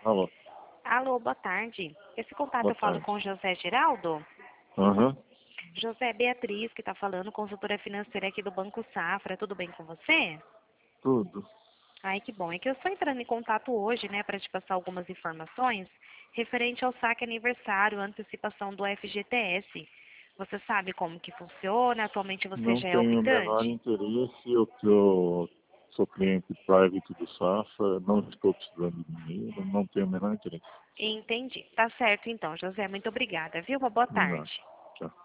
Alô. Alô, boa tarde. Esse contato Boa eu falo tarde. com José Geraldo? Aham. José Beatriz, que está falando, consultora financeira aqui do Banco Safra. Tudo bem com você? Tudo. Ai, que bom. É que eu estou entrando em contato hoje, né, para te passar algumas informações referente ao saque aniversário, antecipação do FGTS. Você sabe como que funciona? Atualmente você Não já é tenho o menor optante? interesse. Eu sou cliente private do Safra, não estou precisando de dinheiro, não tenho o menor interesse. Entendi. Tá certo então, José. Muito obrigada, viu? Uma boa De nada. tarde. Tchau.